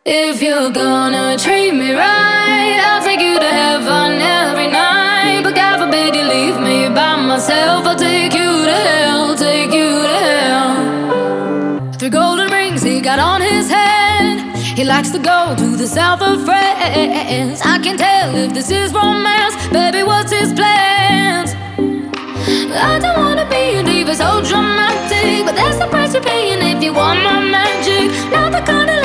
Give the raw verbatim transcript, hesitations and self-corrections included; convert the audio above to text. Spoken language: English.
If you're gonna treat me right, I'll take you to heaven every night. But God forbid you leave me by myself, I'll take you to hell, take you to hell. Three golden rings he got on his head. He likes to go to the south of France. I can tell if this is romance, baby, what's his plans? I don't wanna be a diva, so dramatic, but that's the price you're paying if you want my magic. Not the kind of